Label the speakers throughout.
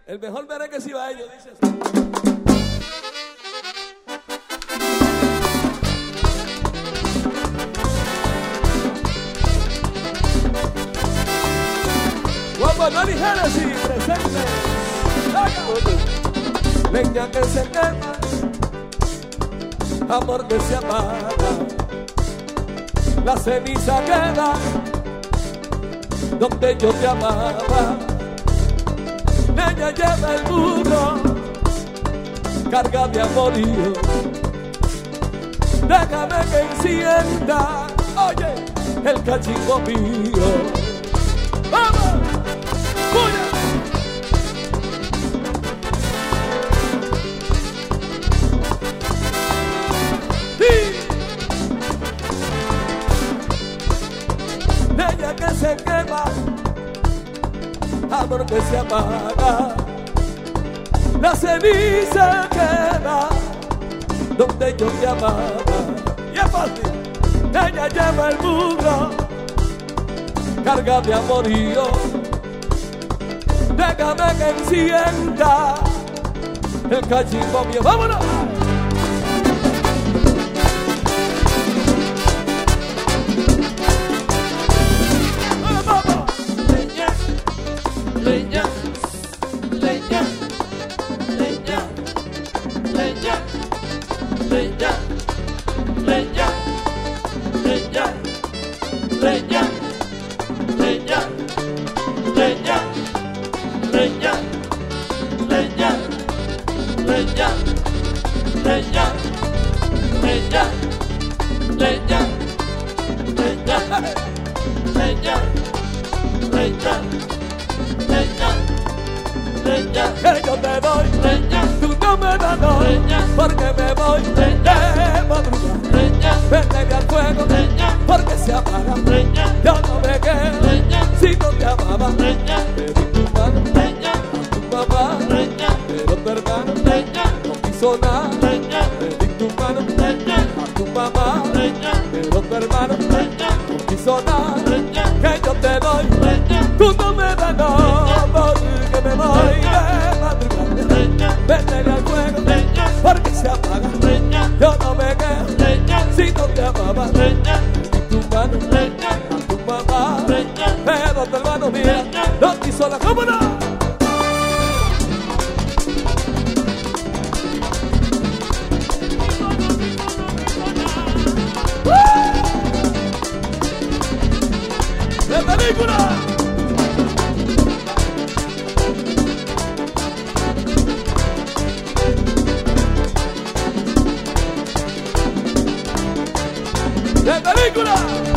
Speaker 1: El mejor merengue cibaeño, dice así. Juan Manuel y Génesis presente. Leña que se quema, amor que se apaga, la ceniza queda donde yo te amaba. Leña lleva el burro, carga de amorío. Déjame que encienda, oye, el cachimbo mío. ¡Vamos! ¡Oye! Leña que se quema, amor que se apaga, la ceniza queda donde yo te amaba. Y es fácil. Ella lleva el burro, carga de amorío. Déjame que encienda el cachimbo mío. ¡Vámonos!
Speaker 2: Leña, leña, leña, leña, leña, leña, leña, leña, leña, leña, leña, leña, leña, leña, leña, leña, leña, leña, leña, leña,
Speaker 1: que yo te doy,
Speaker 2: leña,
Speaker 1: tú no me das no,
Speaker 2: leña,
Speaker 1: porque me voy
Speaker 2: leña,
Speaker 1: de madrugada.
Speaker 2: leña,
Speaker 1: Vete al fuego,
Speaker 2: leña,
Speaker 1: porque se apaga.
Speaker 2: leña,
Speaker 1: Yo no me quedo
Speaker 2: leña,
Speaker 1: si no te amaba.
Speaker 2: leña,
Speaker 1: Te di tu mano
Speaker 2: leña,
Speaker 1: a tu mamá,
Speaker 2: leña,
Speaker 1: pero tu hermano
Speaker 2: leña,
Speaker 1: no quiso nada.
Speaker 2: leña,
Speaker 1: Te di tu mano
Speaker 2: leña,
Speaker 1: a tu mamá,
Speaker 2: leña,
Speaker 1: pero tu hermano
Speaker 2: leña,
Speaker 1: no quiso nada.
Speaker 2: leña,
Speaker 1: Que yo te doy,
Speaker 2: leña,
Speaker 1: tú no me das no, porque me voy de madrugada.
Speaker 2: leña,
Speaker 1: Vete al fuego,
Speaker 2: leña,
Speaker 1: porque se apaga.
Speaker 2: leña,
Speaker 1: Yo no me quedo
Speaker 2: leña,
Speaker 1: si no te amaba.
Speaker 2: leña,
Speaker 1: Te di tu mano
Speaker 2: leña,
Speaker 1: a tu mamá,
Speaker 2: leña,
Speaker 1: pero tu hermano mía no quiso la cámara. ¡De película! ¡De película!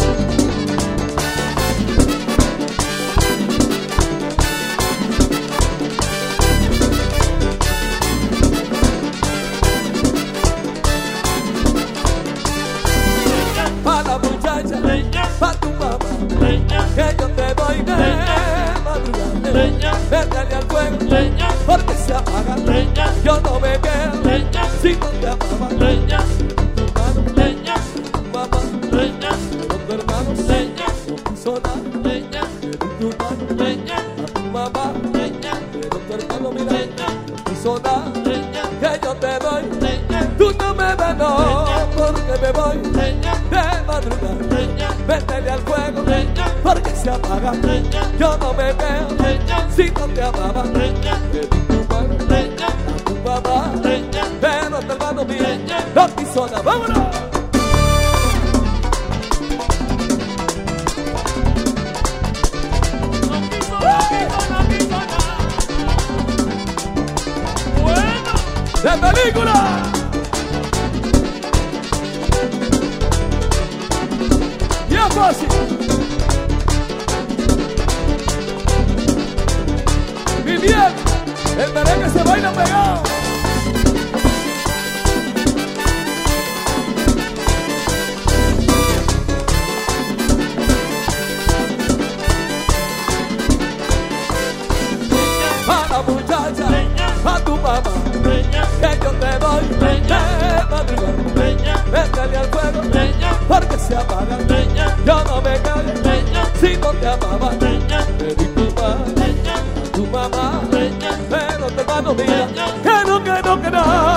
Speaker 1: Pa' la muchacha,
Speaker 2: leña,
Speaker 1: pa' tu mamá,
Speaker 2: leña,
Speaker 1: que yo te doy de madrugada.
Speaker 2: leña,
Speaker 1: Vete al fuego,
Speaker 2: leña,
Speaker 1: porque se apaga.
Speaker 2: leña,
Speaker 1: Yo no me quedo
Speaker 2: leña,
Speaker 1: si no te amaba.
Speaker 2: leña,
Speaker 1: Tu mano,
Speaker 2: leña,
Speaker 1: tu mamá,
Speaker 2: leña,
Speaker 1: pero tu hermano
Speaker 2: leña,
Speaker 1: no quiso nada.
Speaker 2: leña,
Speaker 1: Te di tu mano
Speaker 2: leña,
Speaker 1: a tu mamá,
Speaker 2: leña,
Speaker 1: pero tu hermano mira,
Speaker 2: leña,
Speaker 1: no quiso nada.
Speaker 2: leña,
Speaker 1: Que yo te doy,
Speaker 2: leña,
Speaker 1: tú no me das no, porque me voy
Speaker 2: leña,
Speaker 1: de madrugada.
Speaker 2: leña,
Speaker 1: Vete al fuego,
Speaker 2: leña,
Speaker 1: porque se apaga.
Speaker 2: leña,
Speaker 1: Yo no me veo
Speaker 2: leña,
Speaker 1: si no te amaba.
Speaker 2: leña,
Speaker 1: Te di tu mano
Speaker 2: leña,
Speaker 1: a tu mamá,
Speaker 2: leña,
Speaker 1: pero tu hermano mío
Speaker 2: leña,
Speaker 1: no quiso nada. ¡Vámonos! ¡De película! Y es fácil. Mi bien, el merengue se baila pegado. A la muchacha, a tu mamá,
Speaker 2: leña,
Speaker 1: que yo te doy de madrugada.
Speaker 2: leña,
Speaker 1: Métele al fuego,
Speaker 2: leña,
Speaker 1: porque se apaga.
Speaker 2: leña,
Speaker 1: Yo no me callo
Speaker 2: leña,
Speaker 1: si no te amaba.
Speaker 2: leña,
Speaker 1: Te di tu mano
Speaker 2: leña,
Speaker 1: a tu mamá,
Speaker 2: leña,
Speaker 1: pero mira, que no, que no, que no.